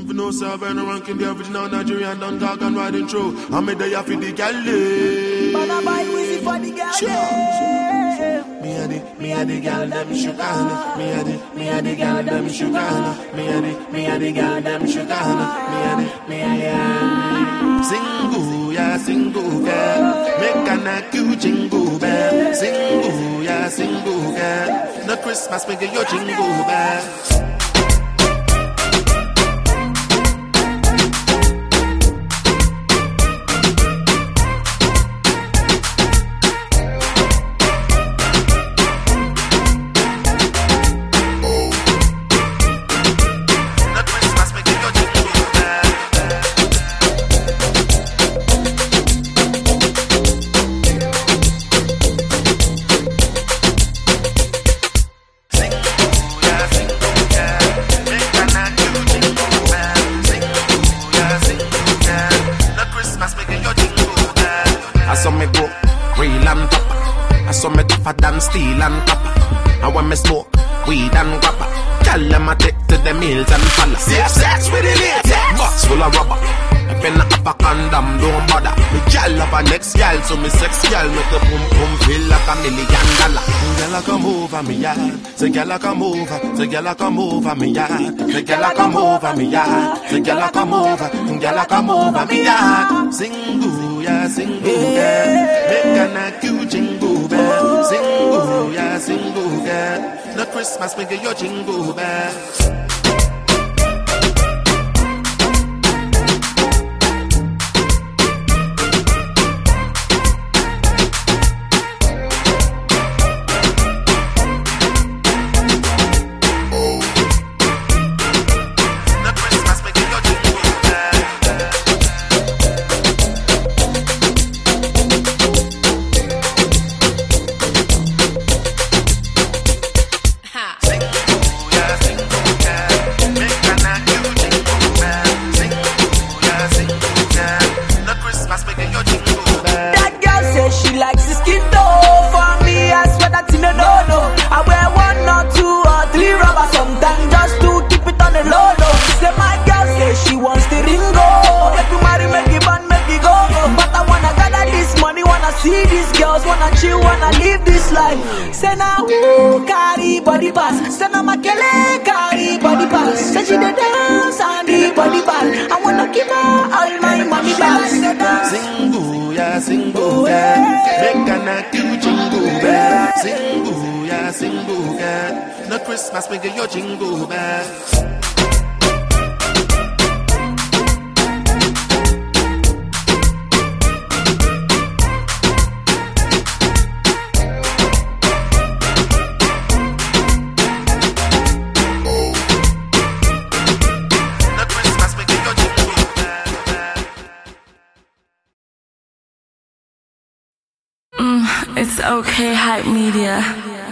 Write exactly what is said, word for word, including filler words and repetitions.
If you know Savannah ranking the original Nigerian don't talk and riding through. I'm a day for the galley. Man, I buy Wizzy for the galley. Me and the, me and the gal them sugar. Me and the, me and the gal them sugar. Me and the, me and the gal them sugar. Me and the, me and the single, yeah, single girl. Make an acute jingle bell. Single, yeah, single girl. No Christmas, make your jingle bell. Steel and copper. And when me smoke weed and grapper, tell them I take to the meals and follow. Safe sex with the latex, box full of rubber. If in a upper condom, don't bother. Me gal up a next gal, so me sex gal make the boom boom feel like a million dollar. Gal come over me yard, say gal come over, say gal come over me yard, say gal come over me yard, say gal come over, gal come over me yard. Single, yeah, single girl, make an acute jingle bell. Single, yeah, single girl, no Christmas make your jingle bell. Say now who carry body pass. Say now my kele carry body pass. Say she the dance and the body ball. I wanna give her all my money back. Single, yeah, single, yeah. Make an acute jingle bell. Single, yeah, single, yeah. No Christmas, make your jingle bell. It's okay, Hype Media.